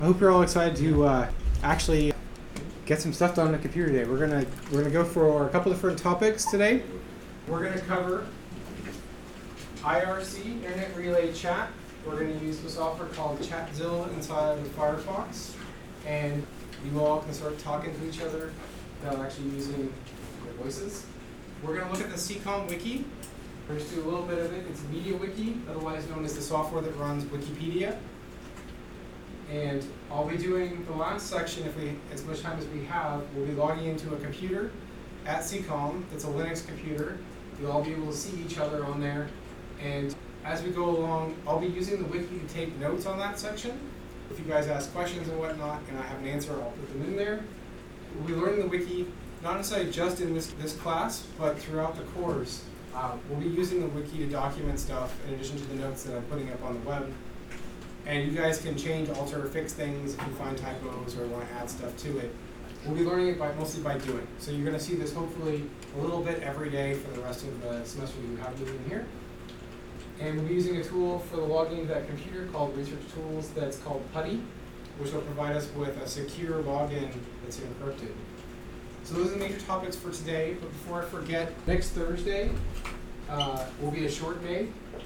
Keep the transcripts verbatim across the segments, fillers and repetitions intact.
I hope you're all excited to uh, actually get some stuff done on the computer today. We're gonna we're gonna go for a couple different topics today. We're gonna cover I R C, Internet Relay Chat. We're gonna use the software called Chatzilla inside of Firefox, and you all can start talking to each other without actually using your voices. We're gonna look at the C COM wiki. We're just do a little bit of it. It's MediaWiki, otherwise known as the software that runs Wikipedia. And I'll be doing the last section, if we, as much time as we have, we'll be logging into a computer at C COM. That's a Linux computer. You'll all be able to see each other on there. And as we go along, I'll be using the wiki to take notes on that section. If you guys ask questions and whatnot, and I have an answer, I'll put them in there. We'll be learning the wiki, not necessarily just in this, this class, but throughout the course. Uh, we'll be using the wiki to document stuff in addition to the notes that I'm putting up on the web. And you guys can change, alter, fix things if you find typos or want to add stuff to it. We'll be learning it by, mostly by doing. So you're going to see this hopefully a little bit every day for the rest of the semester you have me in here. And we'll be using a tool for the logging into that computer called Research Tools that's called PuTTY, which will provide us with a secure login that's encrypted. So those are the major topics for today. But before I forget, next Thursday uh, will be a short day.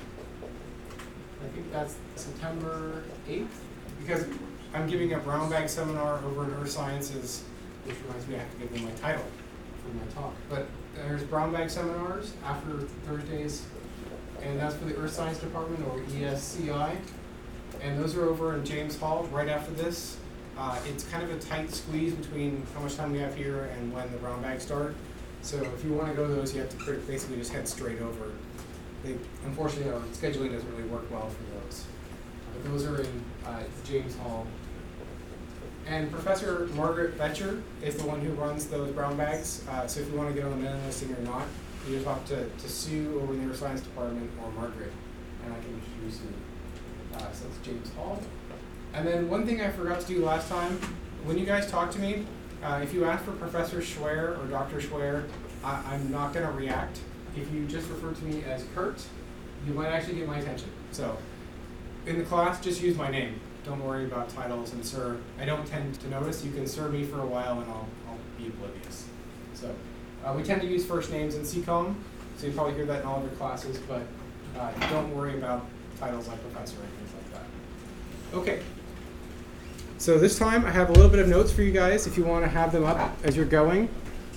I think that's September eighth, because I'm giving a brown bag seminar over in Earth Sciences, which reminds me I have to give them my title for my talk. But there's brown bag seminars after Thursdays, and that's for the Earth Science Department, or E S C I. And those are over in James Hall right after this. Uh, it's kind of a tight squeeze between how much time we have here and when the brown bags start. So if you want to go to those, you have to basically just head straight over. They, unfortunately, our scheduling doesn't really work well for those. But those are in uh, James Hall. And Professor Margaret Betcher is the one who runs those brown bags. Uh, so if you want to get on the mailing listing or not, you just talk to, to Sue over in the Neuroscience Science Department or Margaret, and I can introduce you. Uh, so it's James Hall. And then one thing I forgot to do last time, when you guys talk to me, uh, if you ask for Professor Schwer or Doctor Schwer, I, I'm not going to react. If you just refer to me as Kurt, you might actually get my attention. So in the class, just use my name. Don't worry about titles and sir. I don't tend to notice. You can sir me for a while and I'll, I'll be oblivious. So uh, we tend to use first names in C COM, so you probably hear that in all of your classes, but uh, don't worry about titles like professor or things like that. Okay. So this time I have a little bit of notes for you guys if you want to have them up as you're going.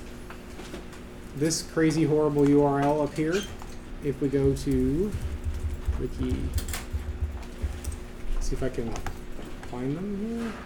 This crazy, horrible U R L up here, if we go to wiki, see if I can find them here.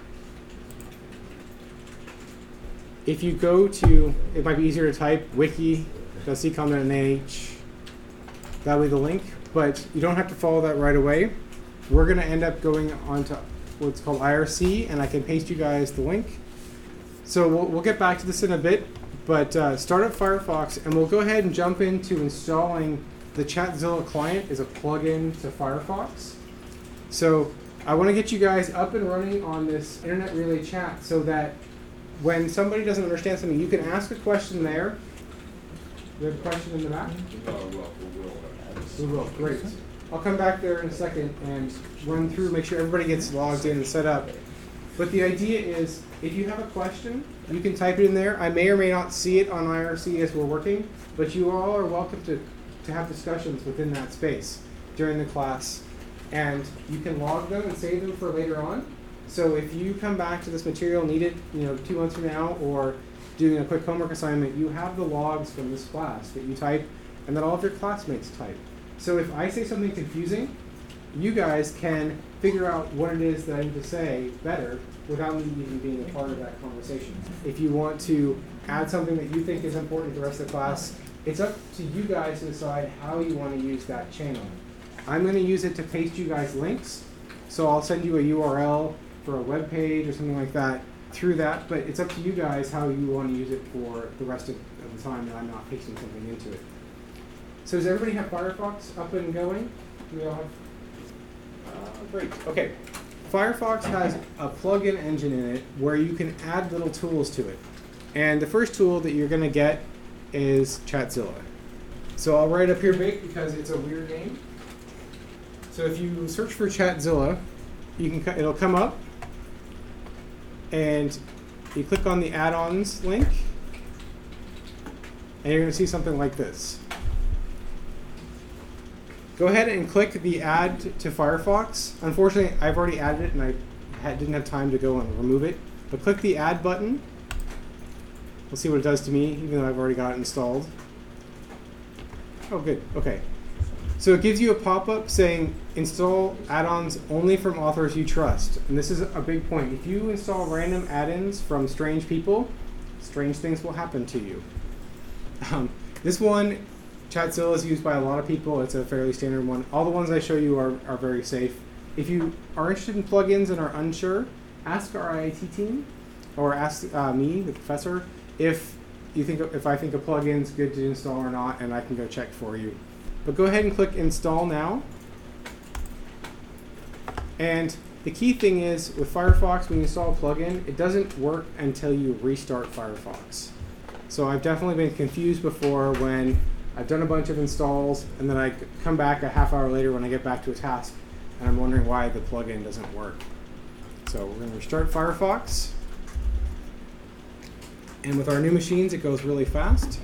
If you go to, it might be easier to type wiki dot c com dot n h, that'll be the link, but you don't have to follow that right away. We're going to end up going on to what's called I R C, and I can paste you guys the link. So we'll, we'll get back to this in a bit. But uh, start up Firefox, and we'll go ahead and jump into installing the Chatzilla client as a plugin to Firefox. So I want to get you guys up and running on this Internet Relay Chat so that when somebody doesn't understand something, you can ask a question there. We have a question in the back? Uh, well, we will. We will, great. I'll come back there in a second and run through, make sure everybody gets logged in and set up. But the idea is, if you have a question, you can type it in there. I may or may not see it on I R C as we're working, but you all are welcome to, to have discussions within that space during the class. And you can log them and save them for later on. So if you come back to this material, need it you know, two months from now, or doing a quick homework assignment, you have the logs from this class that you type and that all of your classmates type. So if I say something confusing, you guys can figure out what it is that I need to say better without me even being a part of that conversation. If you want to add something that you think is important to the rest of the class, it's up to you guys to decide how you want to use that channel. I'm going to use it to paste you guys links, so I'll send you a U R L for a web page or something like that through that, but it's up to you guys how you want to use it for the rest of the time that I'm not pasting something into it. So does everybody have Firefox up and going? Do we all have? Uh, great. Okay. Firefox has a plugin engine in it where you can add little tools to it. And the first tool that you're going to get is Chatzilla. So I'll write up here big because it's a weird name. So if you search for Chatzilla, you can it'll come up, and you click on the add-ons link, and you're going to see something like this. Go ahead and click the Add to Firefox. Unfortunately, I've already added it, and I had, didn't have time to go and remove it. But click the Add button. We'll see what it does to me, even though I've already got it installed. Oh, good. OK. So it gives you a pop-up saying, install add-ons only from authors you trust. And this is a big point. If you install random add-ins from strange people, strange things will happen to you. Um, this one, Chatzilla, is used by a lot of people. It's a fairly standard one. All the ones I show you are, are very safe. If you are interested in plugins and are unsure, ask our I I T team, or ask uh, me, the professor, if you think if I think a plugin's good to install or not, and I can go check for you. But go ahead and click Install Now. And the key thing is, with Firefox, when you install a plugin, it doesn't work until you restart Firefox. So I've definitely been confused before when I've done a bunch of installs, and then I come back a half hour later when I get back to a task, and I'm wondering why the plugin doesn't work. So we're going to restart Firefox. And with our new machines, it goes really fast.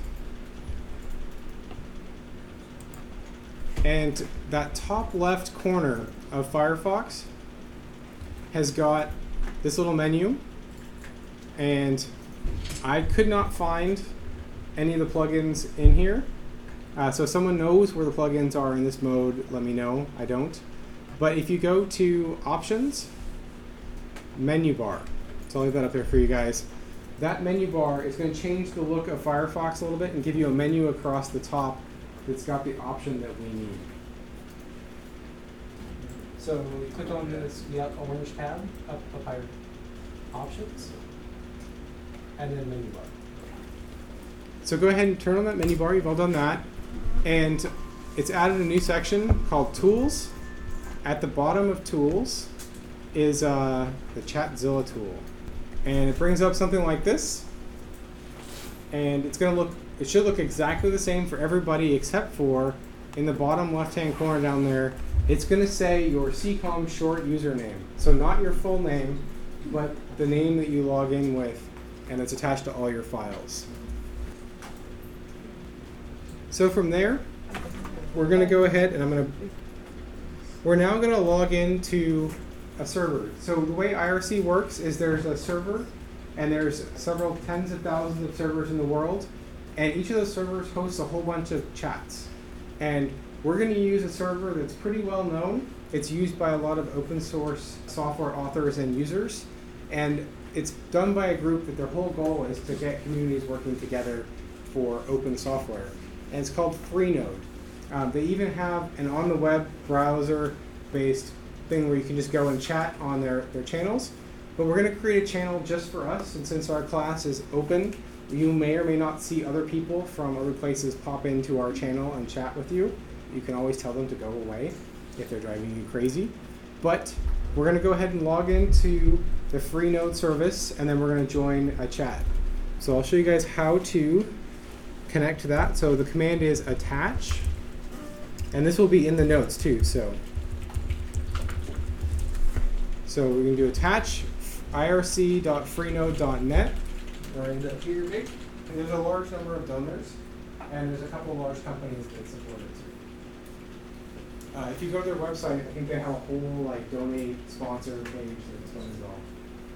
And that top left corner of Firefox has got this little menu. And I could not find any of the plugins in here. Uh, so if someone knows where the plugins are in this mode, let me know. I don't. But if you go to Options, Menu Bar. So I'll leave that up there for you guys. That menu bar is going to change the look of Firefox a little bit and give you a menu across the top that's got the option that we need. So we click on this the orange tab up, up higher, Options, and then Menu Bar. So go ahead and turn on that menu bar. You've all done that. And it's added a new section called Tools. At the bottom of Tools is uh, the Chatzilla tool. And it brings up something like this. And it's going to look, it should look exactly the same for everybody except for in the bottom left-hand corner down there, it's going to say your C COM short username. So not your full name, but the name that you log in with, and it's attached to all your files. So from there, we're going to go ahead and I'm going to, we're now going to log into a server. So the way I R C works is there's a server, and there's several tens of thousands of servers in the world, and each of those servers hosts a whole bunch of chats. And we're going to use a server that's pretty well known. It's used by a lot of open source software authors and users, and it's done by a group that their whole goal is to get communities working together for open software. And it's called Freenode. Um, they even have an on-the-web browser-based thing where you can just go and chat on their, their channels. But we're going to create a channel just for us, and since our class is open, you may or may not see other people from other places pop into our channel and chat with you. You can always tell them to go away if they're driving you crazy. But we're going to go ahead and log into the Freenode service, and then we're going to join a chat. So I'll show you guys how to connect to that. So the command is attach, and this will be in the notes too. So, so we're going to do attach I R C dot freenode dot net. Right up here, Nick. And there's a large number of donors, and there's a couple of large companies that support it too. Uh, if you go to their website, I think they have a whole like donate sponsor page that explains it all.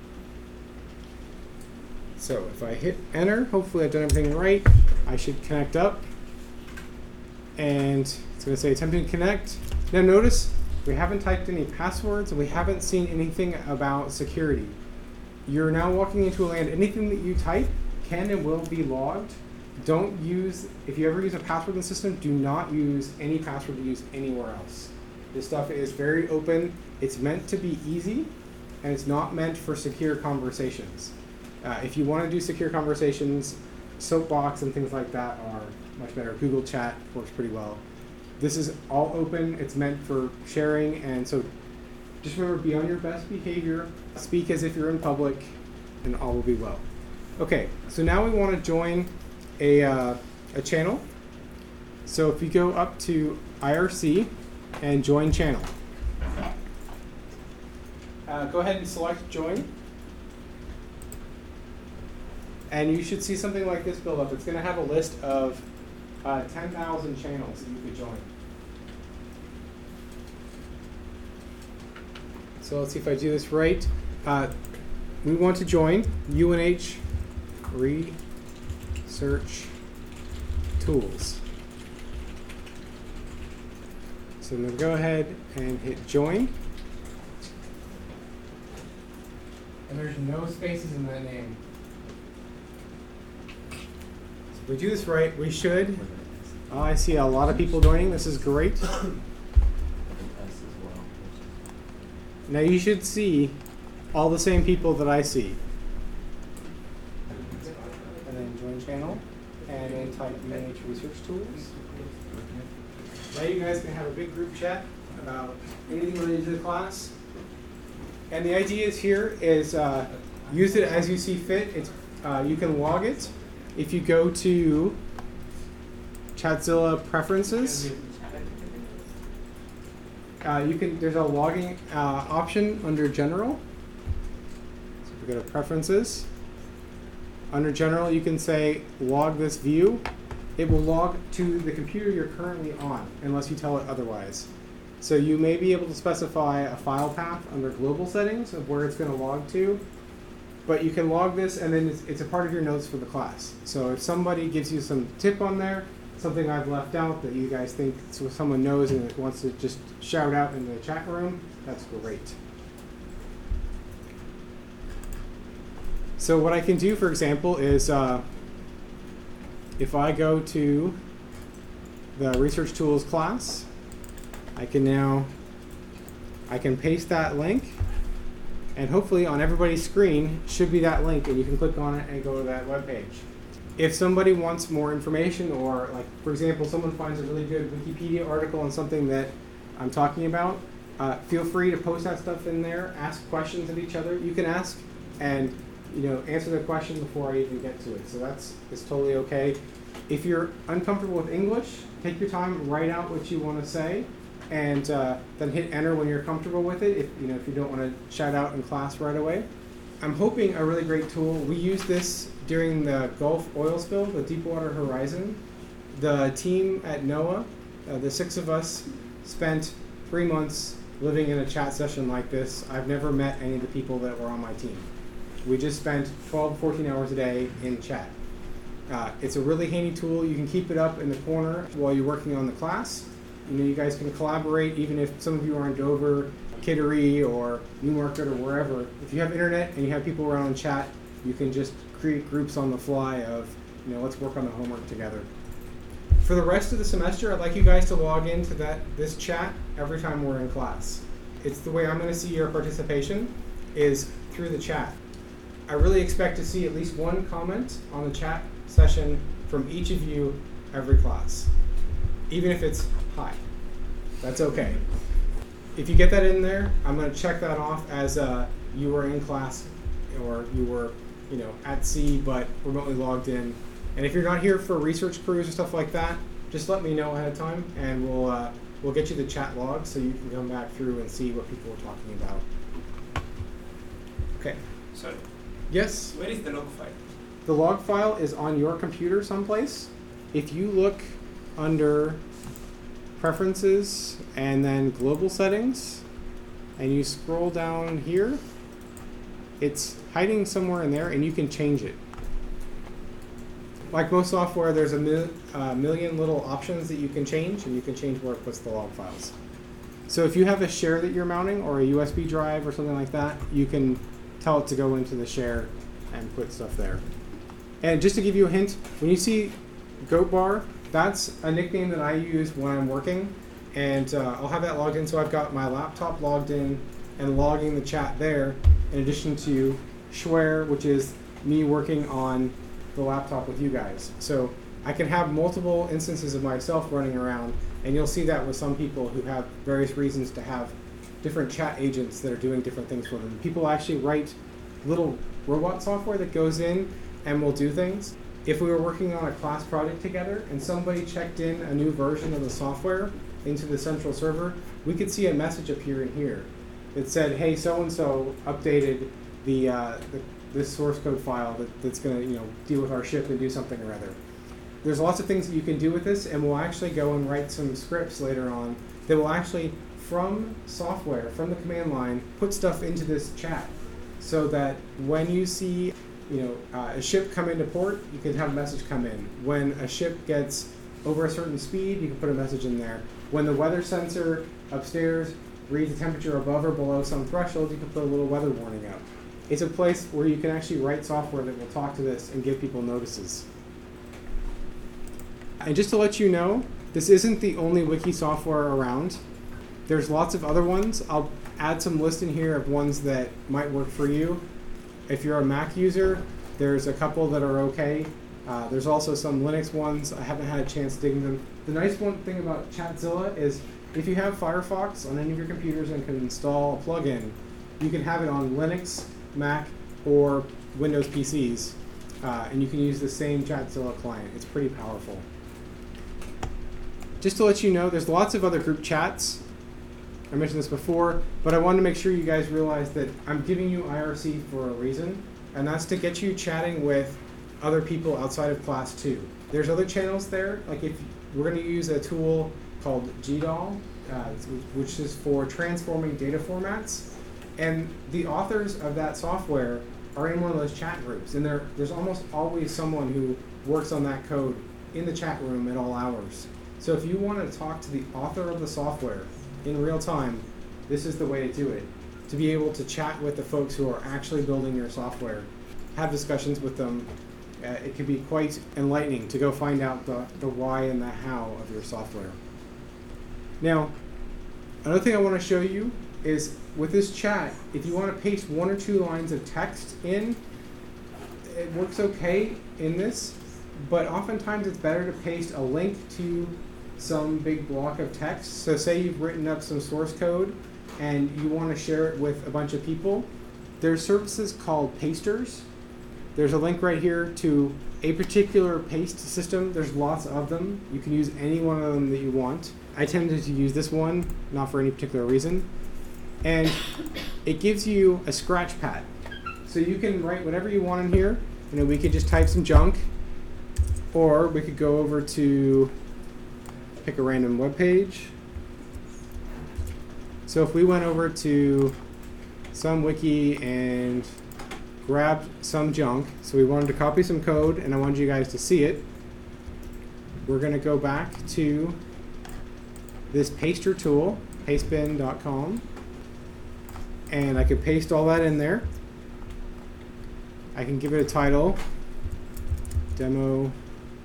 So if I hit enter, hopefully I've done everything right. I should connect up, and it's going to say attempting to connect. Now notice we haven't typed any passwords, and we haven't seen anything about security. You're now walking into a land. Anything that you type can and will be logged. Don't use, if you ever use a password in the system, do not use any password to use anywhere else. This stuff is very open. It's meant to be easy, and it's not meant for secure conversations. Uh, if you want to do secure conversations, Soapbox and things like that are much better. Google Chat works pretty well. This is all open. It's meant for sharing, and so just remember, be on your best behavior. Speak as if you're in public, and all will be well. Okay, so now we want to join a, uh, a channel. So if you go up to I R C and join channel, uh, go ahead and select join. And you should see something like this build up. It's going to have a list of uh, ten thousand channels that you could join. So let's see if I do this right. Uh, we want to join U N H Research Tools. So I'm going to go ahead and hit join. And there's no spaces in that name. So if we do this right, we should. Oh, I see a lot of people joining. This is great. Now you should see all the same people that I see. And then join channel, and then type U N H Research Tools. Now you guys can have a big group chat about anything related to the class. And the idea is here is uh, use it as you see fit. It's uh, you can log it if you go to Chatzilla preferences. Uh, you can there's a logging uh, option under general. So if we go to preferences, under general you can say log this view. It will log to the computer you're currently on unless you tell it otherwise. So you may be able to specify a file path under global settings of where it's going to log to, but you can log this and then it's, it's a part of your notes for the class. So if somebody gives you some tip on there, something I've left out that you guys think so someone knows and wants to just shout out in the chat room, that's great. So what I can do, for example, is uh, if I go to the Research Tools class, I can now, I can paste that link, and hopefully on everybody's screen should be that link, and you can click on it and go to that web page. If somebody wants more information, or like, for example, someone finds a really good Wikipedia article on something that I'm talking about, uh, feel free to post that stuff in there, ask questions of each other. You can ask and you know, answer the question before I even get to it. So that's, that's totally okay. If you're uncomfortable with English, take your time, write out what you want to say, and uh, then hit enter when you're comfortable with it, if you know if you don't want to shout out in class right away. I'm hoping a really great tool. We used this during the Gulf oil spill, the Deepwater Horizon. The team at NOAA, uh, the six of us, spent three months living in a chat session like this. I've never met any of the people that were on my team. We just spent twelve, fourteen hours a day in chat. Uh, it's a really handy tool. You can keep it up in the corner while you're working on the class. You know, you guys can collaborate, even if some of you are in Dover, Kittery, or Newmarket, or wherever. If you have internet and you have people around in chat, you can just create groups on the fly of, you know, let's work on the homework together. For the rest of the semester, I'd like you guys to log into that this chat every time we're in class. It's the way I'm going to see your participation is through the chat. I really expect to see at least one comment on the chat session from each of you every class, even if it's hi. That's okay. If you get that in there, I'm going to check that off as uh, you were in class, or you were, you know, at sea but remotely logged in. And if you're not here for research crews or stuff like that, just let me know ahead of time, and we'll uh, we'll get you the chat log so you can come back through and see what people are talking about. Okay. Sorry. Yes. Where is the log file? The log file is on your computer someplace. If you look under Preferences and then Global Settings, and you scroll down here, it's hiding somewhere in there, and you can change it. Like most software, there's a mil uh, million little options that you can change, and you can change where it puts the log files. So if you have a share that you're mounting, or a U S B drive or something like that, you can tell it to go into the share and put stuff there. And just to give you a hint, when you see GoatBar, that's a nickname that I use when I'm working, and uh, I'll have that logged in. So I've got my laptop logged in and logging the chat there, in addition to Shware, which is me working on the laptop with you guys. So I can have multiple instances of myself running around, and you'll see that with some people who have various reasons to have different chat agents that are doing different things for them. People actually write little robot software that goes in and will do things. If we were working on a class project together and somebody checked in a new version of the software into the central server, we could see a message appear in here that said, hey, so-and-so updated the, uh, the this source code file that, that's going to you know deal with our ship and do something or other. There's lots of things that you can do with this, and we'll actually go and write some scripts later on that will actually, from software, from the command line, put stuff into this chat, so that when you see you know uh, a ship come into port, you can have a message come in. When a ship gets over a certain speed, you can put a message in there. When the weather sensor upstairs reads the temperature above or below some threshold, you can put a little weather warning up. It's a place where you can actually write software that will talk to this and give people notices. And just to let you know, this isn't the only wiki software around. There's lots of other ones. I'll add some lists in here of ones that might work for you. If you're a Mac user, there's a couple that are okay. Uh, there's also some Linux ones. I haven't had a chance digging them. The nice one thing about Chatzilla is if you have Firefox on any of your computers and can install a plugin, you can have it on Linux, Mac, or Windows P Cs. Uh, and you can use the same Chatzilla client. It's pretty powerful. Just to let you know, there's lots of other group chats. I mentioned this before, but I wanted to make sure you guys realize that I'm giving you I R C for a reason, and that's to get you chatting with other people outside of class two. There's other channels there, like if we're going to use a tool called G D A L, uh, which is for transforming data formats, and the authors of that software are in one of those chat groups, and there, there's almost always someone who works on that code in the chat room at all hours. So if you want to talk to the author of the software in real time, this is the way to do it. To be able to chat with the folks who are actually building your software, have discussions with them. Uh, it can be quite enlightening to go find out the, the why and the how of your software. Now, another thing I want to show you is with this chat, if you want to paste one or two lines of text in, it works okay in this, but oftentimes it's better to paste a link to some big block of text. So say you've written up some source code and you want to share it with a bunch of people. There's services called pasters. There's a link right here to a particular paste system. There's lots of them. You can use any one of them that you want. I tended to use this one, not for any particular reason. And it gives you a scratch pad. So you can write whatever you want in here. You know, we could just type some junk, or we could go over to pick a random web page. So if we went over to some wiki and grabbed some junk, so we wanted to copy some code and I wanted you guys to see it, we're going to go back to this paster tool, pastebin dot com, and I can paste all that in there. I can give it a title, demo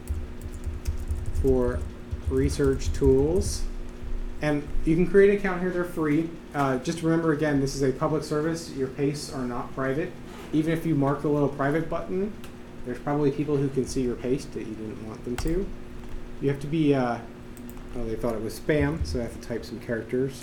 for research tools, and you can create an account here. They're free. Uh, just remember, again, this is a public service. Your pastes are not private. Even if you mark the little private button, there's probably people who can see your paste that you didn't want them to. You have to be, uh, oh, they thought it was spam, so I have to type some characters.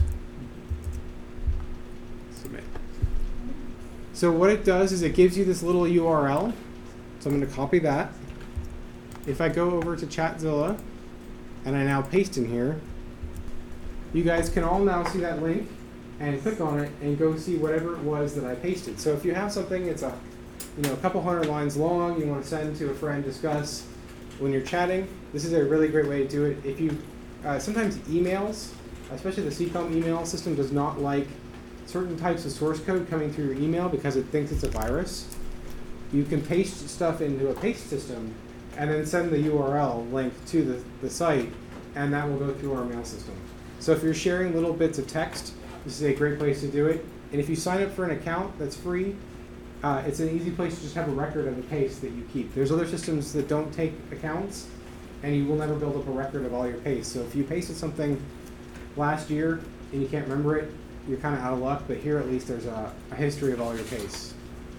Submit. So what it does is it gives you this little U R L. So I'm going to copy that. If I go over to Chatzilla, and I now paste in here, you guys can all now see that link and click on it and go see whatever it was that I pasted. So if you have something, it's a you know a couple hundred lines long, you want to send to a friend, discuss when you're chatting, this is a really great way to do it. If you uh, sometimes emails, especially the C COM email system, does not like certain types of source code coming through your email because it thinks it's a virus. You can paste stuff into a paste system and then send the U R L link to the, the site, and that will go through our mail system. So if you're sharing little bits of text, this is a great place to do it. And if you sign up for an account that's free, uh, it's an easy place to just have a record of the paste that you keep. There's other systems that don't take accounts, and you will never build up a record of all your pastes. So if you pasted something last year and you can't remember it, you're kind of out of luck, but here at least there's a, a history of all your pastes.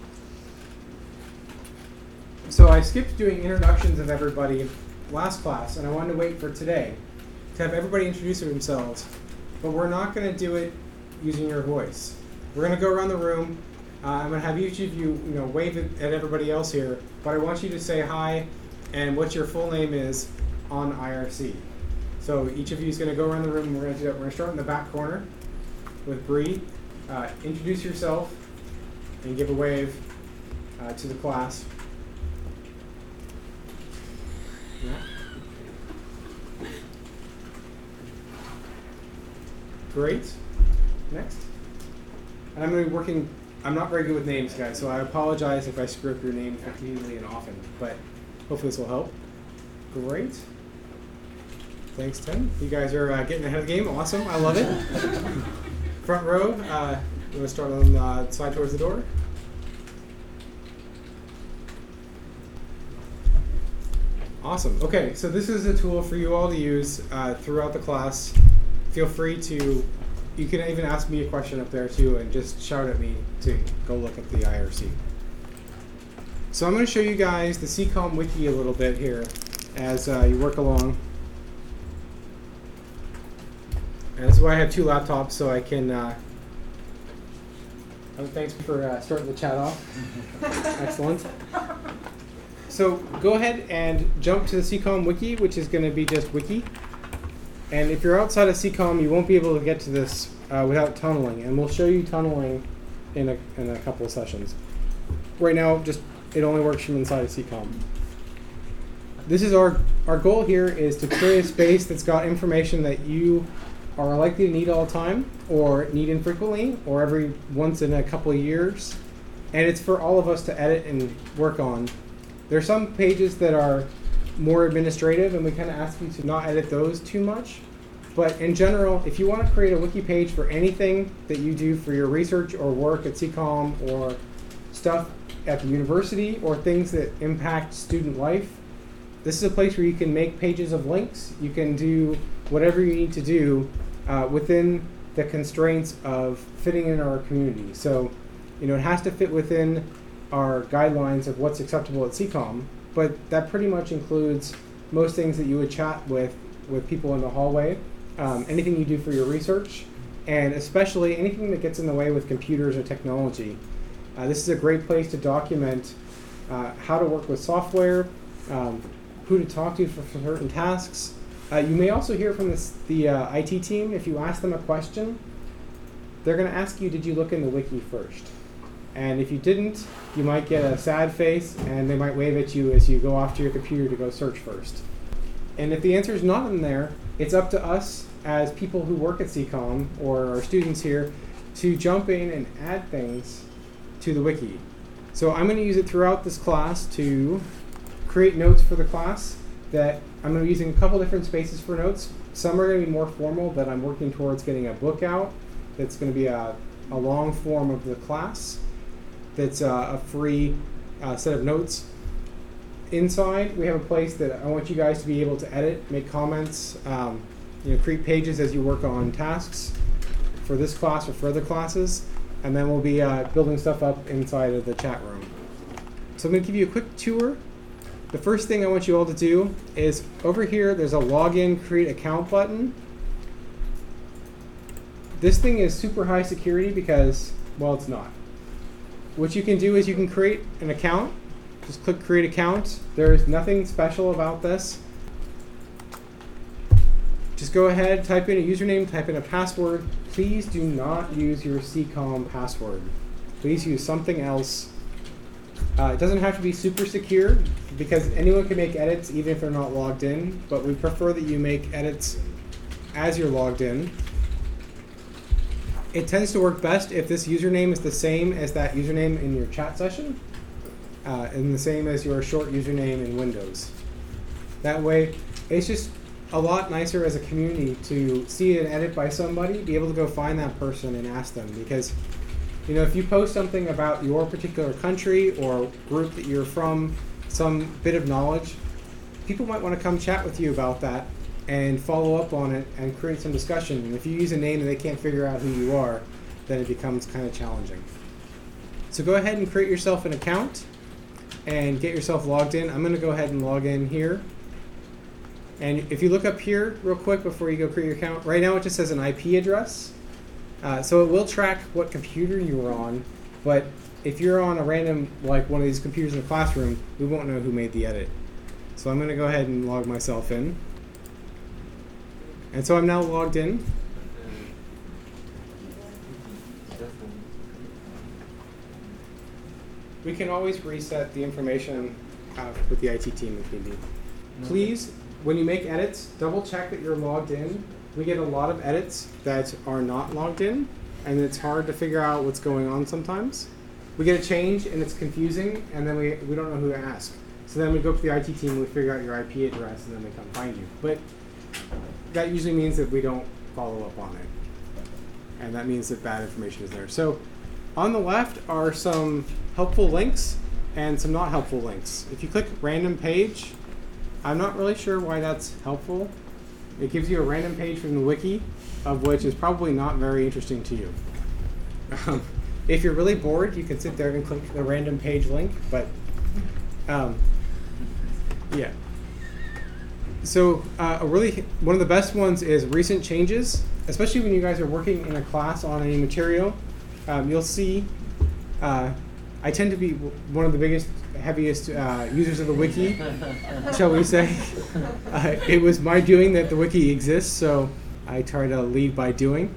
So I skipped doing introductions of everybody last class, and I wanted to wait for today to have everybody introduce themselves. But we're not going to do it using your voice. We're going to go around the room. Uh, I'm going to have each of you, you know, wave at everybody else here, but I want you to say hi and what your full name is on I R C. So each of you is going to go around the room, and we're going to do that. We're going to start in the back corner with Bree. Uh, introduce yourself and give a wave uh, to the class. Yeah. Great. Next. And I'm going to be working, I'm not very good with names, guys, so I apologize if I screw up your name repeatedly and often, but hopefully this will help. Great. Thanks, Tim. You guys are uh, getting ahead of the game. Awesome. I love it. Front row. Uh, you want to start on the uh, side towards the door? Awesome. Okay, so this is a tool for you all to use uh, throughout the class. Feel free to, you can even ask me a question up there too and just shout at me to go look at the I R C. So I'm going to show you guys the C COM wiki a little bit here as uh, you work along. And that's why I have two laptops, so I can, uh, oh, thanks for uh, starting the chat off. Excellent. So go ahead and jump to the C COM wiki, which is going to be just wiki. And if you're outside of C COM, you won't be able to get to this uh, without tunneling. And we'll show you tunneling in a, in a couple of sessions. Right now, just it only works from inside of C COM. This is our, our goal here is to create a space that's got information that you are likely to need all the time, or need infrequently, or every once in a couple of years. And it's for all of us to edit and work on. There are some pages that are more administrative, and we kind of ask you to not edit those too much. But in general, if you want to create a wiki page for anything that you do for your research or work at C COM, or stuff at the university, or things that impact student life, this is a place where you can make pages of links. You can do whatever you need to do uh, within the constraints of fitting in our community. So, you know, it has to fit within our guidelines of what's acceptable at C COM, but that pretty much includes most things that you would chat with with people in the hallway, um, anything you do for your research, and especially anything that gets in the way with computers or technology. Uh, this is a great place to document uh, how to work with software, um, who to talk to for, for certain tasks. Uh, you may also hear from this, the uh, I T team. If you ask them a question, they're going to ask you, did you look in the wiki first? And if you didn't, you might get a sad face, and they might wave at you as you go off to your computer to go search first. And if the answer is not in there, it's up to us as people who work at C COM, or our students here, to jump in and add things to the wiki. So I'm going to use it throughout this class to create notes for the class that I'm going to be using a couple different spaces for notes. Some are going to be more formal, that I'm working towards getting a book out that's going to be a, a long form of the class. That's uh, a free uh, set of notes. Inside, we have a place that I want you guys to be able to edit, make comments, um, you know, create pages as you work on tasks for this class or for other classes, and then we'll be uh, building stuff up inside of the chat room. So I'm going to give you a quick tour. The first thing I want you all to do is over here, there's a login, create account button. This thing is super high security because, well, it's not. What you can do is you can create an account. Just click create account. There's nothing special about this. Just go ahead, type in a username, type in a password. Please do not use your C COM password. Please use something else. Uh, it doesn't have to be super secure because anyone can make edits even if they're not logged in, but we prefer that you make edits as you're logged in. It tends to work best if this username is the same as that username in your chat session, uh, and the same as your short username in Windows. That way, it's just a lot nicer as a community to see an edit by somebody, be able to go find that person and ask them. Because, you know, if you post something about your particular country or group that you're from, some bit of knowledge, people might want to come chat with you about that and follow up on it and create some discussion. And if you use a name and they can't figure out who you are, then it becomes kind of challenging. So go ahead and create yourself an account and get yourself logged in. I'm going to go ahead and log in here. And if you look up here real quick before you go create your account, right now it just says an I P address. Uh, so it will track what computer you were on, but if you're on a random, like one of these computers in the classroom, we won't know who made the edit. So I'm going to go ahead and log myself in. And so I'm now logged in. we can always reset the information uh, with the I T team if need be. Please, when you make edits, double check that you're logged in. We get a lot of edits that are not logged in, and it's hard to figure out what's going on sometimes. We get a change and it's confusing, and then we, we don't know who to ask. So then we go to the I T team, we figure out your I P address, and then they come find you. But that usually means that we don't follow up on it. And that means that bad information is there. So on the left are some helpful links and some not helpful links. If you click random page, I'm not really sure why that's helpful. It gives you a random page from the wiki, of which is probably not very interesting to you. Um, if you're really bored, you can sit there and click the random page link, but um, yeah. So uh, a really one of the best ones is recent changes, especially when you guys are working in a class on any material. Um, you'll see uh, I tend to be one of the biggest, heaviest uh, users of the wiki, shall we say. Uh, it was my doing that the wiki exists, so I try to lead by doing.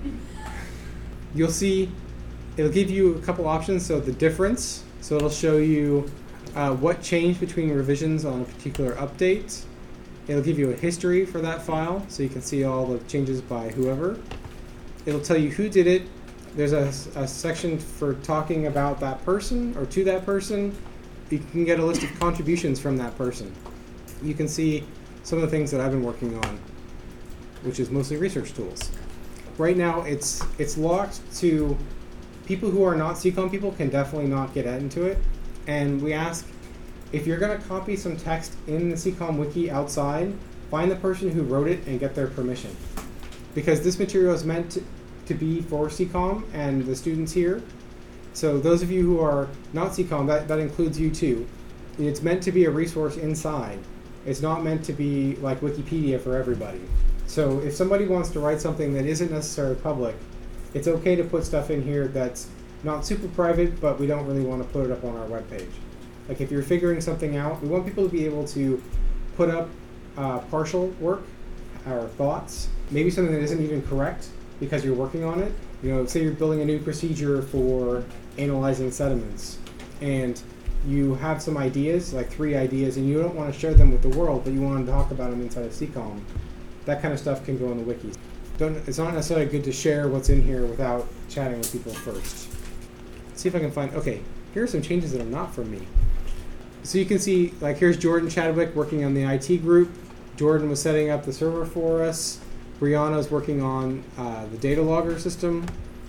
You'll see it'll give you a couple options. So the difference, so it'll show you uh, what changed between revisions on a particular update. It'll give you a history for that file, so you can see all the changes by whoever. It'll tell you who did it. There's a, a section for talking about that person or to that person. You can get a list of contributions from that person. You can see some of the things that I've been working on, which is mostly research tools. Right now, it's it's locked to people who are not C COM people can definitely not get into it. And we ask, if you're going to copy some text in the C COM wiki outside, find the person who wrote it and get their permission. Because this material is meant to, to be for C COM and the students here. So those of you who are not C COM, that, that includes you too. It's meant to be a resource inside. It's not meant to be like Wikipedia for everybody. So if somebody wants to write something that isn't necessarily public, it's okay to put stuff in here that's not super private, but we don't really want to put it up on our webpage. Like if you're figuring something out, we want people to be able to put up uh, partial work or thoughts, maybe something that isn't even correct because you're working on it. You know, say you're building a new procedure for analyzing sediments, and you have some ideas, like three ideas, and you don't want to share them with the world, but you want to talk about them inside of C COM. That kind of stuff can go on the wiki. Don't, it's not necessarily good to share what's in here without chatting with people first. Let's see if I can find, okay, here are some changes that are not from me. So you can see, like here's Jordan Chadwick working on the I T group. Jordan was setting up the server for us. Brianna's working on uh, the data logger system.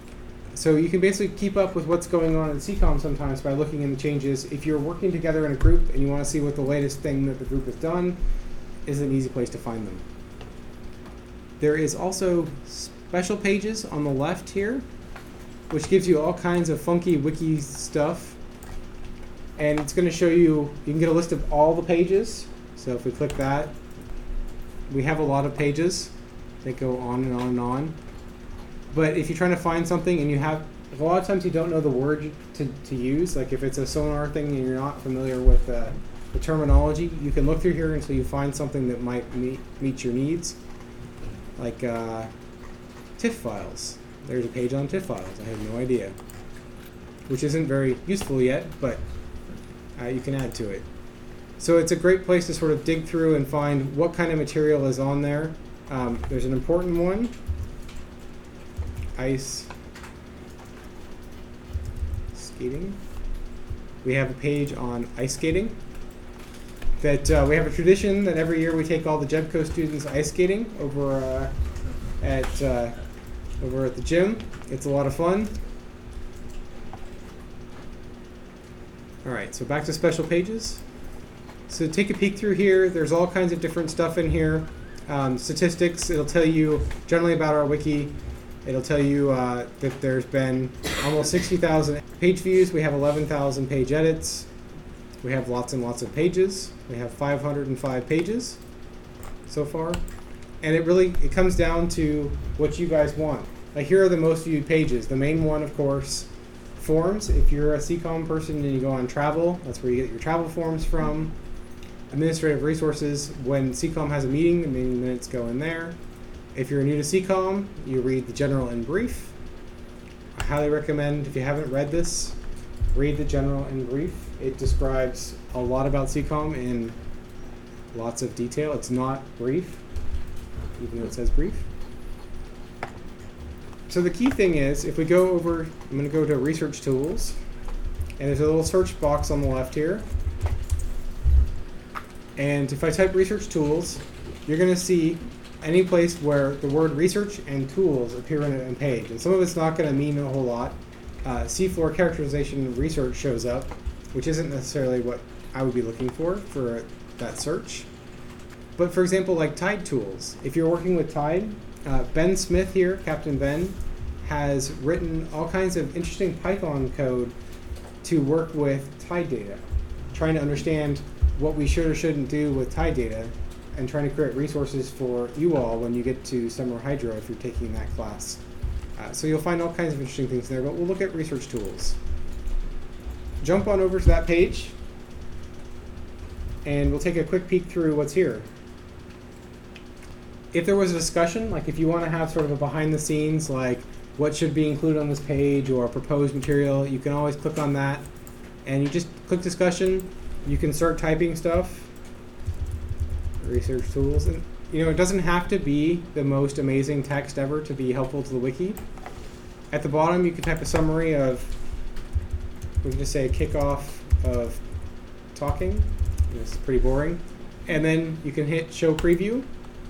So you can basically keep up with what's going on in C COM sometimes by looking in the changes. If you're working together in a group and you want to see what the latest thing that the group has done, is an easy place to find them. There is also special pages on the left here, which gives you all kinds of funky wiki stuff. And it's going to show you, you can get a list of all the pages. So if we click that, we have a lot of pages that go on and on and on. But if you're trying to find something and you have, a lot of times you don't know the word to, to use, like if it's a sonar thing and you're not familiar with uh, the terminology, you can look through here until you find something that might meet, meet your needs. Like uh, TIFF files. There's a page on TIFF files. I have no idea. Which isn't very useful yet, but uh, you can add to it. So it's a great place to sort of dig through and find what kind of material is on there. Um, there's an important one. Ice skating. We have a page on ice skating. That uh, we have a tradition that every year we take all the Jebco students ice skating over uh, at uh, over at the gym. It's a lot of fun. All right, so back to special pages. So take a peek through here. There's all kinds of different stuff in here. Um, statistics. It'll tell you generally about our wiki. It'll tell you uh, that there's been almost sixty thousand page views. We have eleven thousand page edits. We have lots and lots of pages. We have five hundred five pages so far. And it really, it comes down to what you guys want. Like here are the most viewed pages. The main one, of course, forms. If you're a C COM person and you go on travel, that's where you get your travel forms from. Administrative resources, when C COM has a meeting, the meeting minutes go in there. If you're new to C COM, you read the general and brief. I highly recommend, if you haven't read this, read the general and brief. It describes a lot about C COM in lots of detail. It's not brief, even though it says brief. So the key thing is, if we go over, I'm going to go to Research Tools, and there's a little search box on the left here. And if I type Research Tools, you're going to see any place where the word research and tools appear in a page. And some of it's not going to mean a whole lot. Uh, seafloor characterization research shows up, which isn't necessarily what I would be looking for for that search. But for example, like Tide tools, if you're working with Tide, uh, Ben Smith here, Captain Ben, has written all kinds of interesting Python code to work with Tide data, trying to understand what we should or shouldn't do with Tide data, and trying to create resources for you all when you get to Summer Hydro if you're taking that class. Uh, so you'll find all kinds of interesting things there, but we'll look at research tools. Jump on over to that page, and we'll take a quick peek through what's here. If there was a discussion, like if you want to have sort of a behind the scenes, like what should be included on this page or proposed material, you can always click on that, and you just click discussion. You can start typing stuff. Research tools, and you know, it doesn't have to be the most amazing text ever to be helpful to the wiki. At the bottom, you can type a summary of, we can just say kickoff of talking. This is pretty boring. And then you can hit show preview.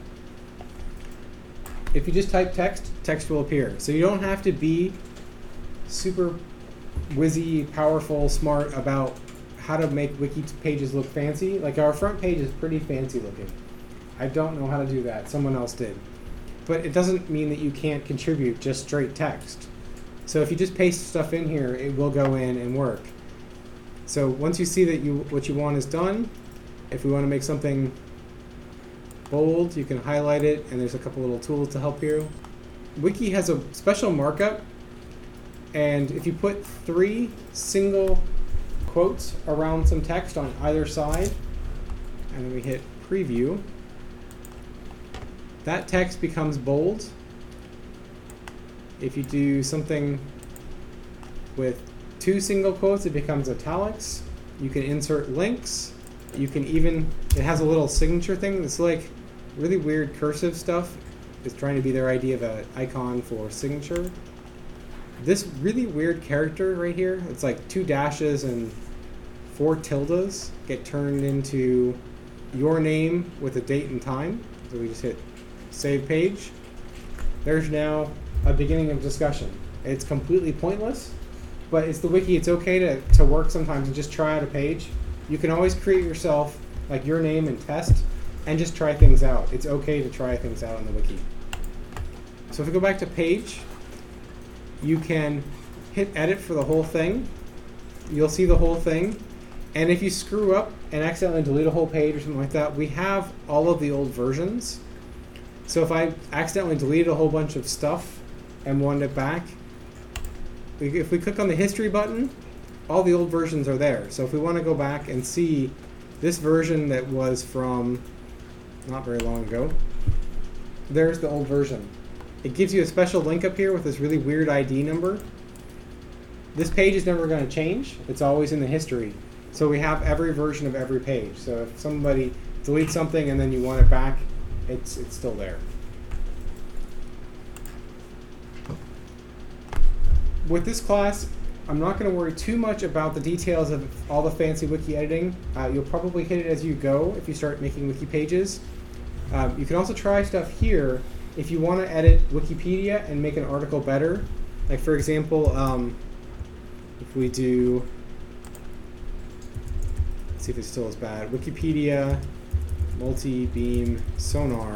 If you just type text, text will appear. So you don't have to be super whizzy, powerful, smart about how to make wiki pages look fancy. Like our front page is pretty fancy looking. I don't know how to do that. Someone else did. But it doesn't mean that you can't contribute just straight text. So if you just paste stuff in here, it will go in and work. So once you see that you what you want is done, if we want to make something bold, you can highlight it, and there's a couple little tools to help you. Wiki has a special markup, and if you put three single quotes around some text on either side, and then we hit preview, that text becomes bold. If you do something with two single quotes, it becomes italics. You can insert links. You can even, it has a little signature thing that's like really weird cursive stuff. It's trying to be their idea of an icon for signature. This really weird character right here, it's like two dashes and four tildes get turned into your name with a date and time. So we just hit save page. There's now a beginning of discussion. It's completely pointless, but it's the wiki. It's okay to, to work sometimes and just try out a page. You can always create yourself like your name and test and just try things out. It's okay to try things out in the wiki. So if we go back to page, you can hit edit for the whole thing. You'll see the whole thing. And if you screw up and accidentally delete a whole page or something like that, we have all of the old versions. So if I accidentally deleted a whole bunch of stuff and wanted it back, if we click on the history button, all the old versions are there. So if we want to go back and see this version that was from not very long ago, there's the old version. It gives you a special link up here with this really weird I D number. This page is never going to change. It's always in the history. So we have every version of every page. So if somebody deletes something and then you want it back, it's, it's still there. With this class, I'm not going to worry too much about the details of all the fancy wiki editing. Uh, you'll probably hit it as you go if you start making wiki pages. Um, you can also try stuff here if you want to edit Wikipedia and make an article better. Like for example, um, if we do, let's see if it's still as bad, Wikipedia multi-beam sonar.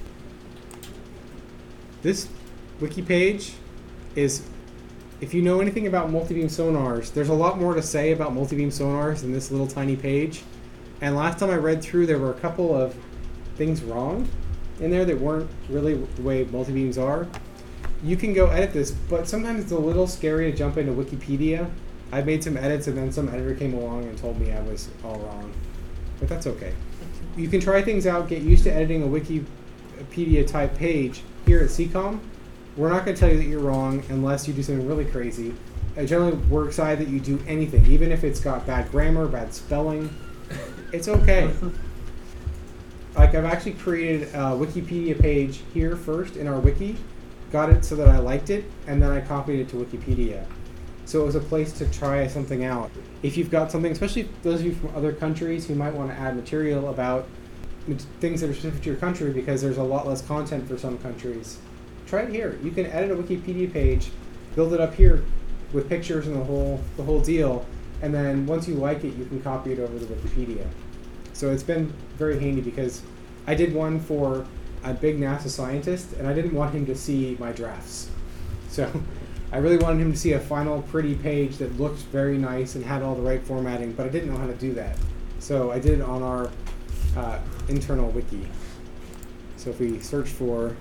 This wiki page is, if you know anything about multi-beam sonars, there's a lot more to say about multi-beam sonars than this little tiny page. And last time I read through, there were a couple of things wrong in there that weren't really the way multi-beams are. You can go edit this, but sometimes it's a little scary to jump into Wikipedia. I made some edits and then some editor came along and told me I was all wrong. But that's okay. You can try things out, get used to editing a Wikipedia type page here at C COM. We're not going to tell you that you're wrong unless you do something really crazy. uh, generally we're excited that you do anything, even if it's got bad grammar, bad spelling. It's okay. Like I've actually created a Wikipedia page here first in our wiki, got it so that I liked it, and then I copied it to Wikipedia. So it was a place to try something out. If you've got something, especially those of you from other countries who might want to add material about things that are specific to your country, because there's a lot less content for some countries, try it here. You can edit a Wikipedia page, build it up here with pictures and the whole the whole deal, and then once you like it, you can copy it over to Wikipedia. So it's been very handy because I did one for a big NASA scientist, and I didn't want him to see my drafts. So I really wanted him to see a final pretty page that looked very nice and had all the right formatting, but I didn't know how to do that. So I did it on our uh, internal wiki. So if we search for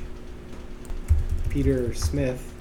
Peter Smith,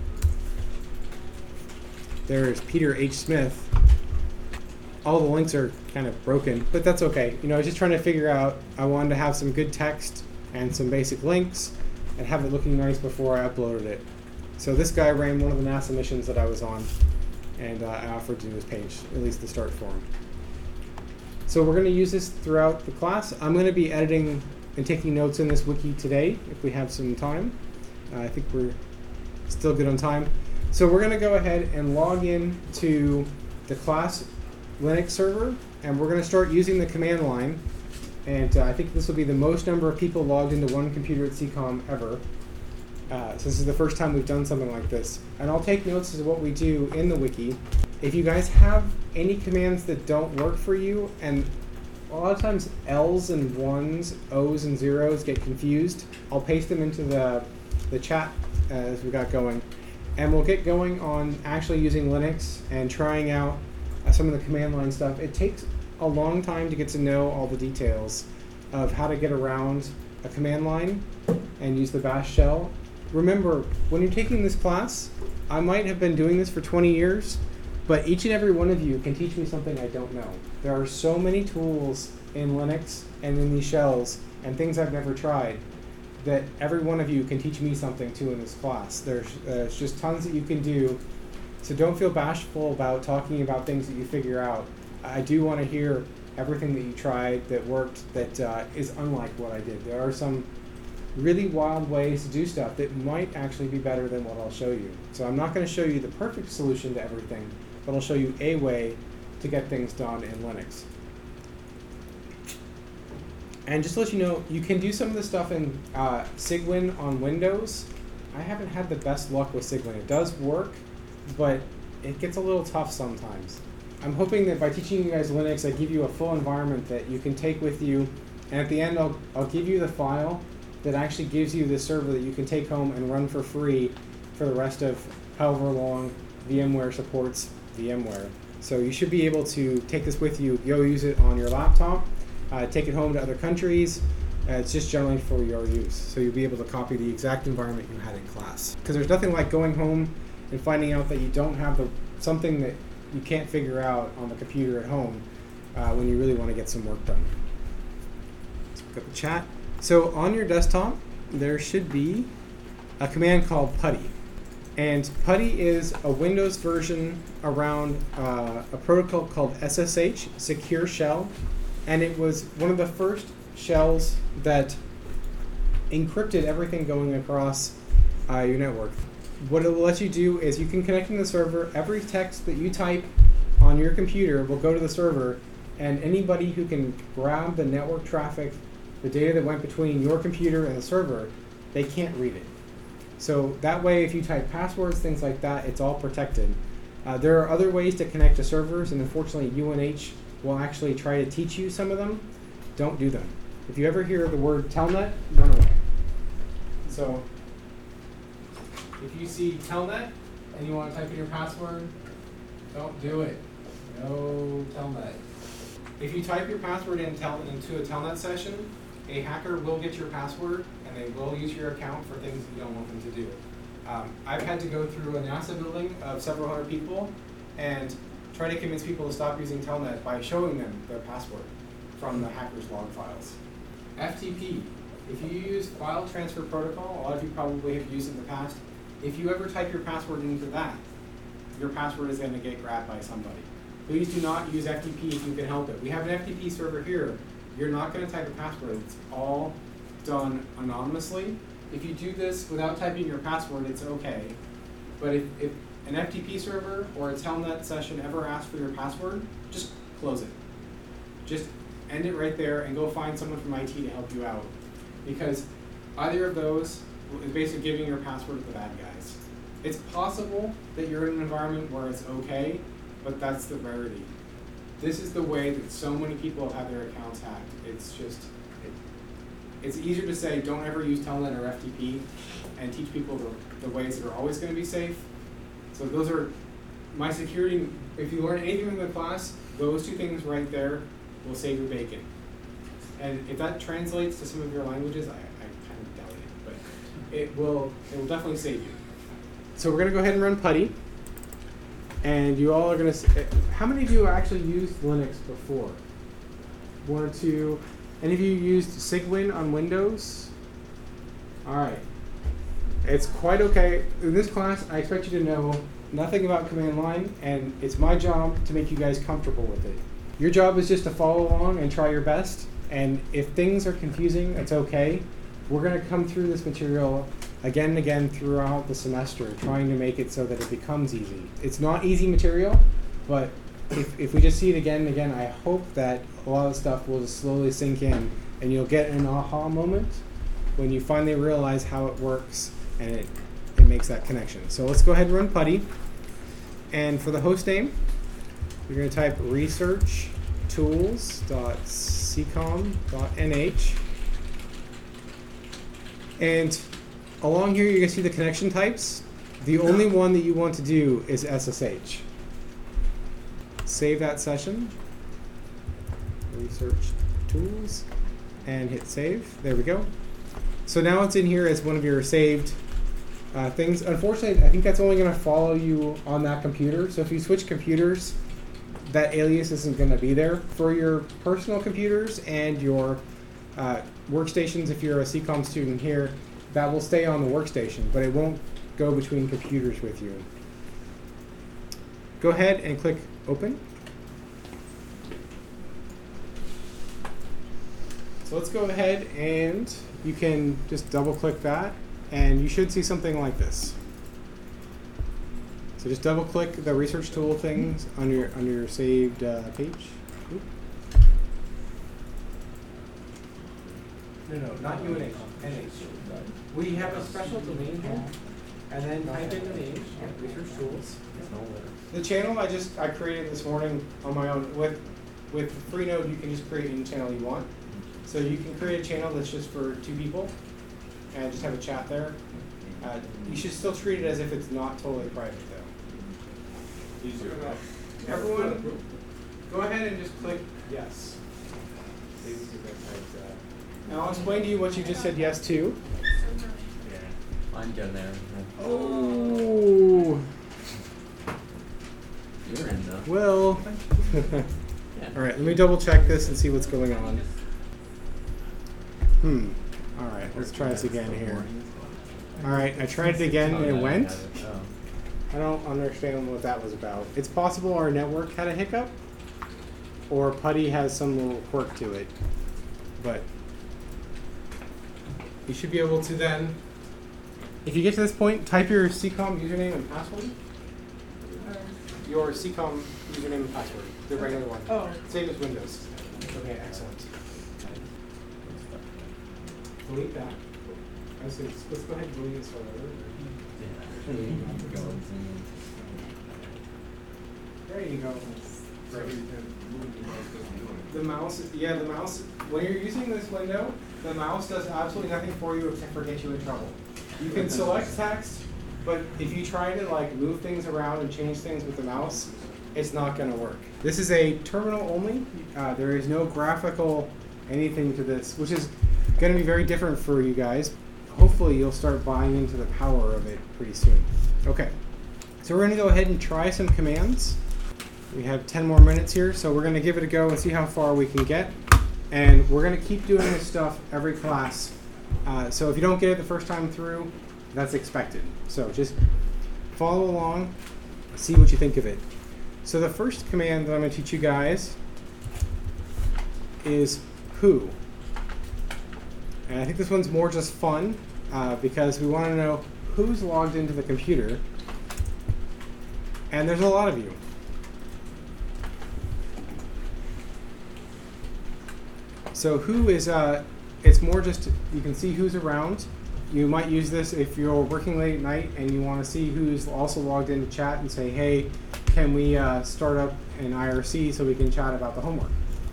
there's Peter H. Smith. All the links are kind of broken, but that's okay. You know, I was just trying to figure out, I wanted to have some good text and some basic links and have it looking nice before I uploaded it. So this guy ran one of the NASA missions that I was on, and uh, I offered to do his page, at least the start for him. So we're going to use this throughout the class. I'm going to be editing and taking notes in this wiki today, if we have some time. Uh, I think we're still good on time. So we're going to go ahead and log in to the class Linux server, and we're going to start using the command line. And uh, I think this will be the most number of people logged into one computer at C COM ever. Uh, so this is the first time we've done something like this. And I'll take notes as what we do in the wiki. If you guys have any commands that don't work for you, and a lot of times L's and ones, O's and zeros get confused, I'll paste them into the, the chat uh, as we got going. And we'll get going on actually using Linux and trying out uh, some of the command line stuff. It takes a long time to get to know all the details of how to get around a command line and use the bash shell. Remember, when you're taking this class, I might have been doing this for twenty years, but each and every one of you can teach me something I don't know. There are so many tools in Linux and in these shells and things I've never tried that every one of you can teach me something too in this class. There's, uh, there's just tons that you can do, so don't feel bashful about talking about things that you figure out. I do want to hear everything that you tried that worked that uh, is unlike what I did. There are some really wild ways to do stuff that might actually be better than what I'll show you. So I'm not going to show you the perfect solution to everything, but I'll show you a way to get things done in Linux. And just to let you know, you can do some of this stuff in uh, Cygwin on Windows. I haven't had the best luck with Cygwin. It does work, but it gets a little tough sometimes. I'm hoping that by teaching you guys Linux, I give you a full environment that you can take with you, and at the end I'll, I'll give you the file that actually gives you the server that you can take home and run for free for the rest of however long VMware supports VMware. So you should be able to take this with you, go use it on your laptop, uh, take it home to other countries. Uh, it's just generally for your use. So you'll be able to copy the exact environment you had in class. Because there's nothing like going home and finding out that you don't have the something that you can't figure out on the computer at home uh, when you really want to get some work done. Let's pick up the chat. So on your desktop, there should be a command called PuTTY. And PuTTY is a Windows version around uh, a protocol called S S H, Secure Shell. And it was one of the first shells that encrypted everything going across uh, your network. What it will let you do is you can connect to the server. Every text that you type on your computer will go to the server, and anybody who can grab the network traffic, the data that went between your computer and the server, they can't read it. So that way, if you type passwords, things like that, it's all protected. Uh, there are other ways to connect to servers, and unfortunately U N H will actually try to teach you some of them. Don't do them. If you ever hear the word telnet, run away. So if you see telnet and you want to type in your password, don't do it. No telnet. If you type your password in tel into a telnet session, a hacker will get your password and they will use your account for things you don't want them to do. Um, I've had to go through a NASA building of several hundred people and try to convince people to stop using telnet by showing them their password from the hacker's log files. F T P. If you use File Transfer Protocol, a lot of you probably have used it in the past. If you ever type your password into that, your password is going to get grabbed by somebody. Please do not use F T P if you can help it. We have an F T P server here. You're not going to type a password. It's all done anonymously. If you do this without typing your password, it's okay. But if, if an F T P server or a Telnet session ever asks for your password, just close it. Just end it right there and go find someone from I T to help you out. Because either of those is basically giving your password to the bad guys. It's possible that you're in an environment where it's okay, but that's the rarity. This is the way that so many people have had their accounts hacked. It's just, it, it's easier to say don't ever use Telnet or F T P and teach people the, the ways that are always going to be safe. So those are my security. If you learn anything in the class, those two things right there will save your bacon. And if that translates to some of your languages, I, I kind of doubt it, but it will, it will definitely save you. So we're going to go ahead and run PuTTY. And you all are going to, how many of you actually used Linux before? One or two. Any of you used Cygwin on Windows? All right. It's quite okay. In this class, I expect you to know nothing about command line, and it's my job to make you guys comfortable with it. Your job is just to follow along and try your best. And if things are confusing, it's okay. We're going to come through this material again and again throughout the semester, trying to make it so that it becomes easy. It's not easy material, but if, if we just see it again and again, I hope that a lot of the stuff will just slowly sink in, and you'll get an aha moment when you finally realize how it works and it, it makes that connection. So let's go ahead and run PuTTY. And for the host name, we're going to type research tools dot c com dot n h. And along here, you're going to see the connection types. The only one that you want to do is S S H. Save that session. Research tools. And hit save. There we go. So now it's in here as one of your saved uh, things. Unfortunately, I think that's only going to follow you on that computer. So if you switch computers, that alias isn't going to be there. For your personal computers and your uh, workstations, if you're a C COM student here, that will stay on the workstation, but it won't go between computers with you. Go ahead and click Open. So let's go ahead and you can just double click that, and you should see something like this. So just double click the research tool things on your, on your saved uh, page. Oop. No, no, not U N H, N H. We have a special domain here, and then type in the name, research tools. The channel I just I created this morning on my own. With with Freenode, you can just create any channel you want. So you can create a channel that's just for two people, and just have a chat there. Uh, you should still treat it as if it's not totally private, though. Easier. Everyone, go ahead and just click yes. And I'll explain to you what you just said yes to. I'm down there. Oh. You're in though. Well. Yeah. All right, let me double check this and see what's going on. Hmm. All right, let's try this again here. All right, I tried it again and it went. Oh. I don't understand what that was about. It's possible our network had a hiccup, or PuTTY has some little quirk to it. But you should be able to then, if you get to this point, type your C COM username and password. Your C COM username and password, the regular one. Oh. Same as Windows. Okay, excellent. Delete that. I was gonna, let's go ahead and delete this one over. There you go. The mouse, yeah, the mouse, when you're using this window, the mouse does absolutely nothing for you except for get you in trouble. You can select text, but if you try to like move things around and change things with the mouse, it's not going to work. This is a terminal only. Uh, there is no graphical anything to this, which is going to be very different for you guys. Hopefully you'll start buying into the power of it pretty soon. Okay, so we're going to go ahead and try some commands. We have ten more minutes here, so we're going to give it a go and see how far we can get. And we're going to keep doing this stuff every class. Uh, so if you don't get it the first time through, that's expected. So just follow along see what you think of it. So the first command that I'm going to teach you guys is who. And I think this one's more just fun uh, because we want to know who's logged into the computer. And there's a lot of you. So who is, uh, it's more just, you can see who's around. You might use this if you're working late at night and you want to see who's also logged into chat and say, hey, can we uh, start up an I R C so we can chat about the homework?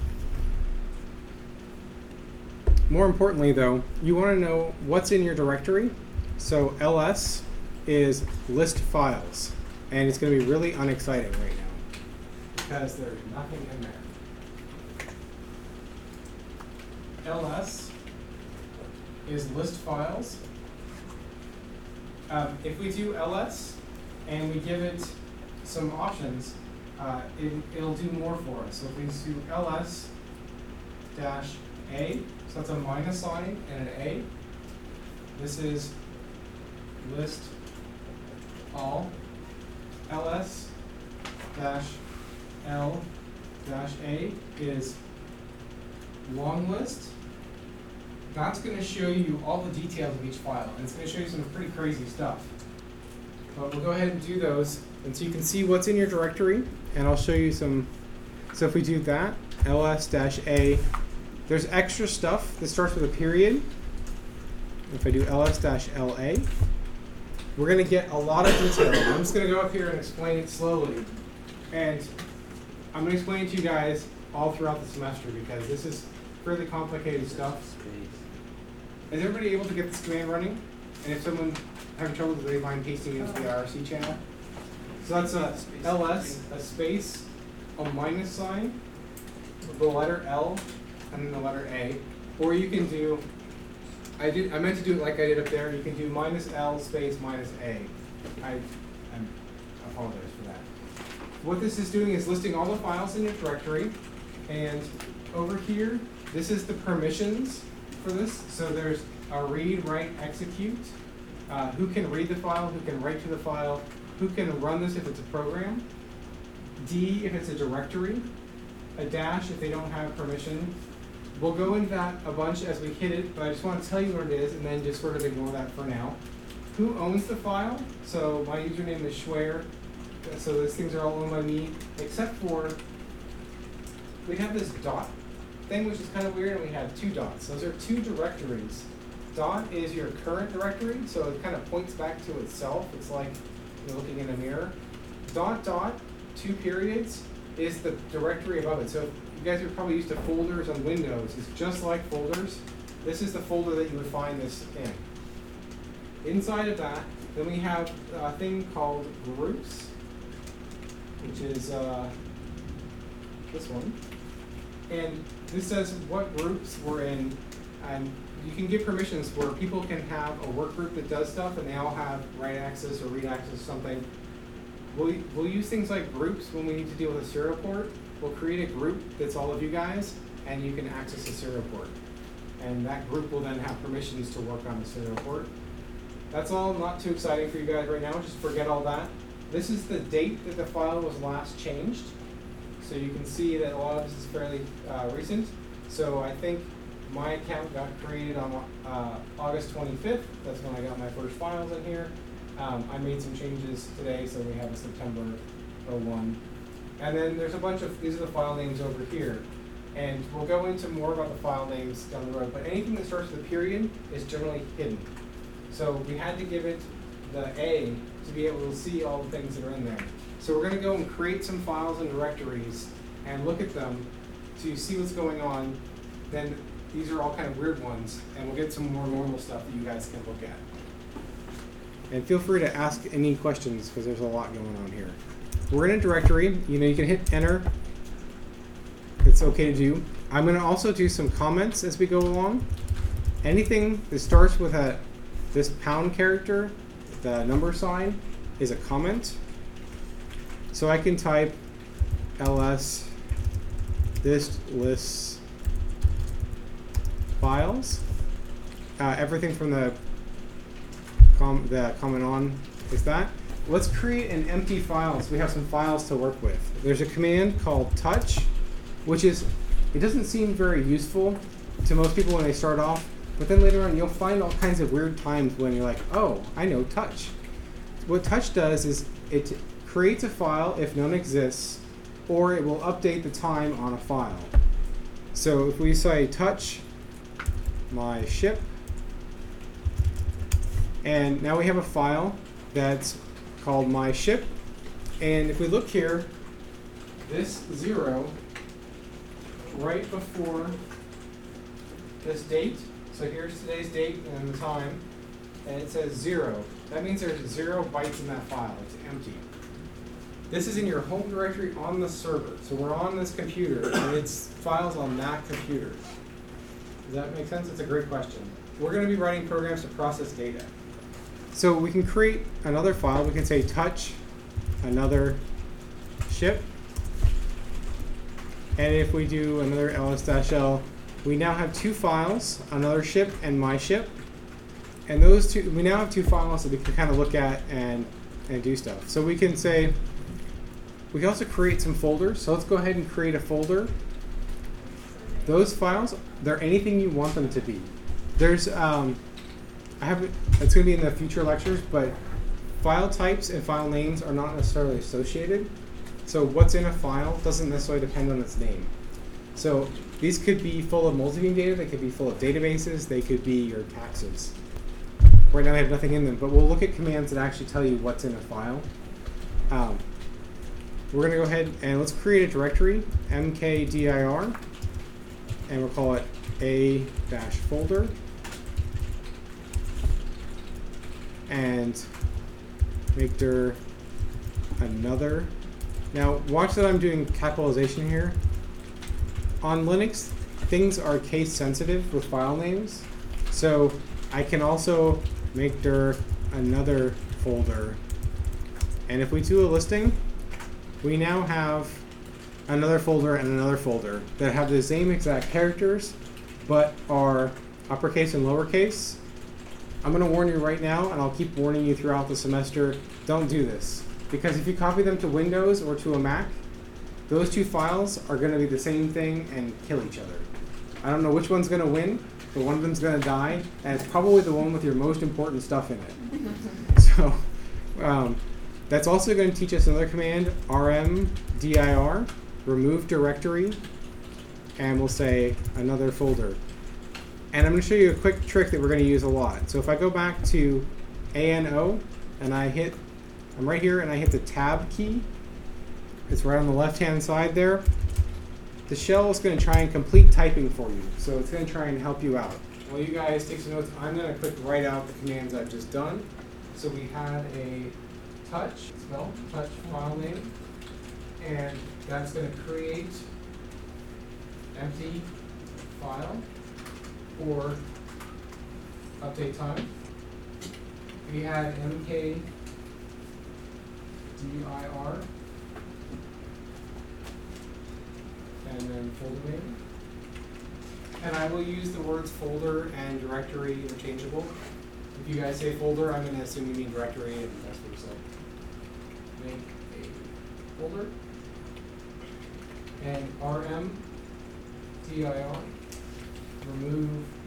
More importantly, though, you want to know what's in your directory. So L S is list files, and it's going to be really unexciting right now because there's nothing in there. L S is list files. Um, if we do L S and we give it some options, uh, it, it'll do more for us. So if we do L S dash A, so that's a minus sign and an A. This is list all. L S dash L dash A is long list. That's going to show you all the details of each file, and it's going to show you some pretty crazy stuff. But we'll go ahead and do those, and so you can see what's in your directory, and I'll show you some. So if we do that, L S dash A, there's extra stuff that starts with a period. If I do L S dash L A, we're going to get a lot of detail. I'm just going to go up here and explain it slowly, and I'm going to explain it to you guys all throughout the semester because this is fairly complicated stuff. Is everybody able to get this command running? And if someone having trouble, do they mind pasting it into the I R C channel? So that's a L S, a space, a minus sign, the letter L, and then the letter A. Or you can do, I did, I meant to do it like I did up there. You can do minus L space minus A. I, I apologize for that. What this is doing is listing all the files in your directory, and over here, this is the permissions for this. So there's a read, write, execute. Uh, who can read the file, who can write to the file, who can run this if it's a program. D if it's a directory. A dash if they don't have permission. We'll go into that a bunch as we hit it, but I just want to tell you what it is and then just sort of ignore that for now. Who owns the file? So my username is Schwer. So those things are all owned by me, except for we have this dot thing, which is kind of weird, and we have two dots. Those are two directories. Dot is your current directory, so it kind of points back to itself. It's like you're looking in a mirror. Dot dot, two periods, is the directory above it. So you guys are probably used to folders on Windows. It's just like folders. This is the folder that you would find this in. Inside of that, then we have a thing called groups, which is uh, this one. And this says what groups we're in, and you can give permissions where people can have a work group that does stuff and they all have write access or read access to something. We'll, we'll use things like groups when we need to deal with a serial port. We'll create a group that's all of you guys, and you can access a serial port. And that group will then have permissions to work on the serial port. That's all not too exciting for you guys right now, just forget all that. This is the date that the file was last changed. So you can see that a lot of this is fairly uh, recent. So I think my account got created on uh, August twenty-fifth. That's when I got my first files in here. Um, I made some changes today, so we have a September oh one. And then there's a bunch of, these are the file names over here. And we'll go into more about the file names down the road, but anything that starts with a period is generally hidden. So we had to give it the A to be able to see all the things that are in there. So we're going to go and create some files and directories and look at them to see what's going on. Then these are all kind of weird ones, and we'll get some more normal stuff that you guys can look at. And feel free to ask any questions because there's a lot going on here. We're in a directory. You know, you can hit enter. It's okay to do. I'm going to also do some comments as we go along. Anything that starts with a this pound character, the number sign, is a comment. So I can type ls this lists files. Uh, everything from the com the comment on is that. let's create an empty file so we have some files to work with. There's a command called touch, which is, it doesn't seem very useful to most people when they start off, but then later on you'll find all kinds of weird times when you're like, oh, I know touch. What touch does is it creates a file if none exists, or it will update the time on a file. So if we say touch my ship, and now we have a file that's called my ship, and if we look here, this zero right before this date, so here's today's date and the time, and it says zero. That means there's zero bytes in that file. It's empty. This is in your home directory on the server. So we're on this computer, and it's files on that computer. Does that make sense? It's a great question. We're going to be writing programs to process data. So we can create another file. We can say touch another ship. And if we do another ls-l, we now have two files, another ship and my ship. And those two, we now have two files that we can kind of look at and, and do stuff. So we can say, we can also create some folders. So let's go ahead and create a folder. Those files, they're anything you want them to be. There's, um, I have, it's going to be in the future lectures, but file types and file names are not necessarily associated. So what's in a file doesn't necessarily depend on its name. So these could be full of multi-beam data, they could be full of databases, they could be your taxes. Right now I have nothing in them, but we'll look at commands that actually tell you what's in a file. Um, we're going to go ahead and let's create a directory, mkdir, and we'll call it a-folder. And make there another. Now watch that I'm doing capitalization here. On Linux, things are case sensitive with file names. So I can also make there another folder. And if we do a listing, we now have another folder and another folder that have the same exact characters, but are uppercase and lowercase. I'm going to warn you right now, and I'll keep warning you throughout the semester, don't do this. Because if you copy them to Windows or to a Mac, those two files are going to be the same thing and kill each other. I don't know which one's going to win, but one of them's going to die, and it's probably the one with your most important stuff in it. So um, that's also going to teach us another command, rmdir, remove directory, and we'll say another folder. And I'm going to show you a quick trick that we're going to use a lot. So if I go back to A N O and I hit, I'm right here and I hit the tab key, it's right on the left hand side there, the shell is going to try and complete typing for you. So it's going to try and help you out. While you guys take some notes, I'm going to quick write out the commands I've just done. So we had a touch, spell, touch file name, and that's going to create empty file for update time. We had mkdir, and then folder name. And I will use the words folder and directory interchangeable. If you guys say folder, I'm going to assume you mean directory, and that's what you said. Make a folder. And rmdir, remove.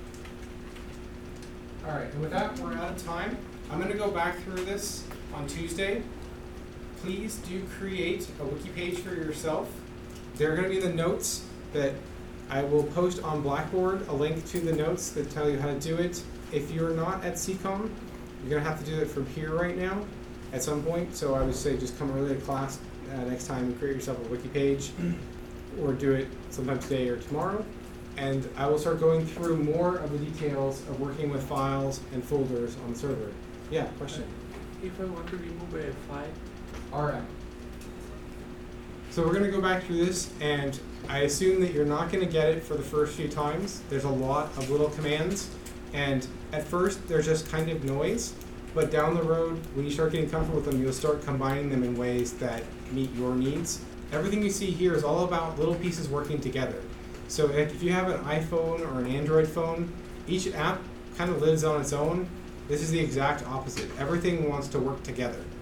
All right, and with that, we're out of time. I'm going to go back through this on Tuesday. Please do create a wiki page for yourself. There are going to be the notes that I will post on Blackboard, a link to the notes that tell you how to do it. If you're not at C COM, you're going to have to do it from here right now at some point. So I would say just come early to class uh, next time and create yourself a wiki page, or do it sometime today or tomorrow. And I will start going through more of the details of working with files and folders on the server. Yeah, question? If I want to remove a file? R M. So we're going to go back through this, and I assume that you're not going to get it for the first few times. There's a lot of little commands, and at first they're just kind of noise, but down the road, when you start getting comfortable with them, you'll start combining them in ways that meet your needs. Everything you see here is all about little pieces working together. So if you have an iPhone or an Android phone, each app kind of lives on its own. This is the exact opposite. Everything wants to work together.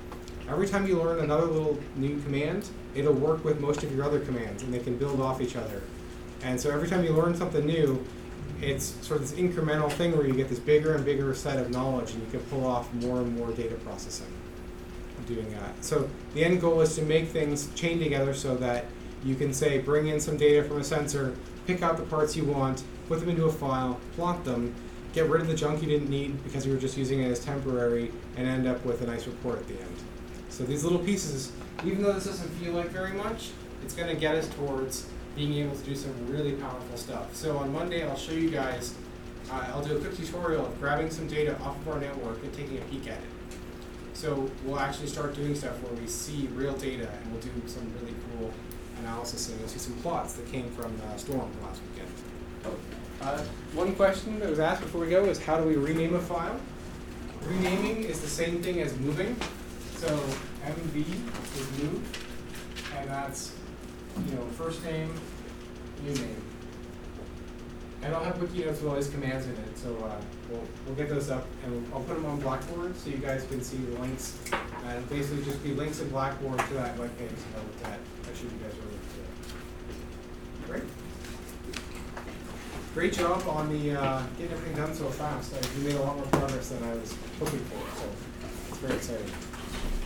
every time you learn another little new command, it'll work with most of your other commands, and they can build off each other. And so every time you learn something new, it's sort of this incremental thing where you get this bigger and bigger set of knowledge, and you can pull off more and more data processing doing that. So the end goal is to make things chain together so that you can say, bring in some data from a sensor, pick out the parts you want, put them into a file, plot them, get rid of the junk you didn't need because you were just using it as temporary, and end up with a nice report at the end. So these little pieces, even though this doesn't feel like very much, it's going to get us towards being able to do some really powerful stuff. So on Monday, I'll show you guys, uh, I'll do a quick tutorial of grabbing some data off of our network and taking a peek at it. So we'll actually start doing stuff where we see real data, and we'll do some really cool analysis, and you'll see some plots that came from uh, Storm last weekend. Oh, uh, one question that was asked before we go is, how do we rename a file? Renaming is the same thing as moving. So M V is move, and that's, you know, first name, new name. And I'll have wiki notes with all these commands in it, so uh, we'll, we'll get those up, and I'll put them on Blackboard so you guys can see the links. And basically just be links in Blackboard to that webpage so that that should you guys really good. Great. Great job on the uh, getting everything done so fast. Like, you made a lot more progress than I was hoping for, so it's very exciting.